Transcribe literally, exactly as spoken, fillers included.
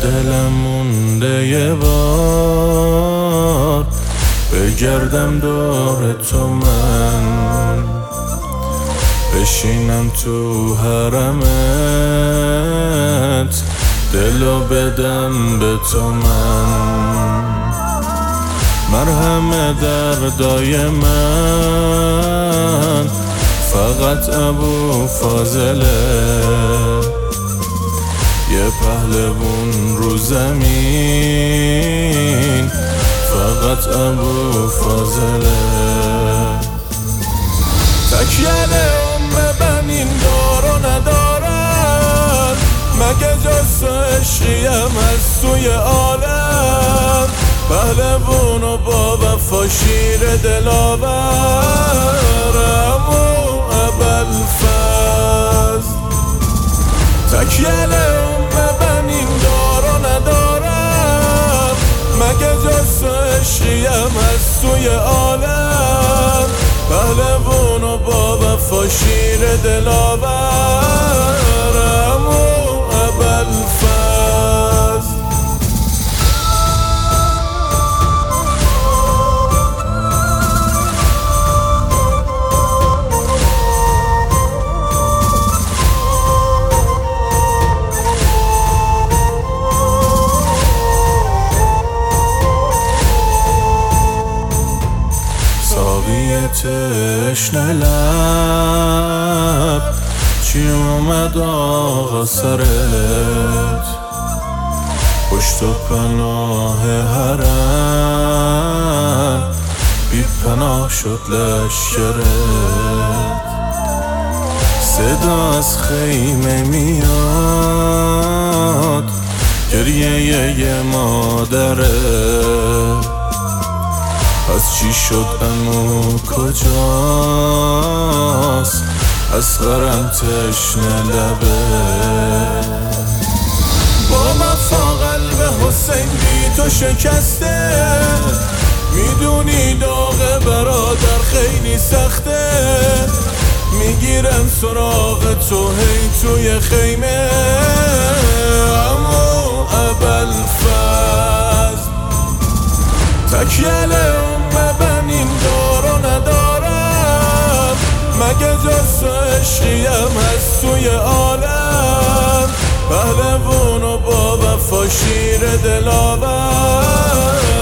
دلم مونده یه بار بگردم دور تو من، بشینم تو حرمت دلو بدم به تو من. مرهم دردای من فقط ابو فاضله، یه پهلوون رو زمین فقط ابو فاضله. تکیه ام بنین دار و ندارد، مگه جز عشقیم از سوی عالم. پهلوون و با وفا شیر دلاورم و ابوالفضل. تکیه ام بنین دار و ندارم، مگه جز عشقیم از سوی عالم. پهلوون و با وفا شیر دلاورم و ابوالفضل. تشنه لب چی اومد آقا سرت، پشت و پناه حرم بی پناه شد لشکرت. صدا از خیمه میاد گریه یه مادره، از چی شد امو کجاست اصغرم تشنه لبه. با وفا قلب حسین بی تو شکسته، میدونی داغ برادر خیلی سخته. میگیرم سراغ تو هی توی خیمه امو ابوالفضل. تکیه ام بنین دار و ندارم، مگه جز عشقیم از سوی عالم. پهلوون و با وفا شیر دلاور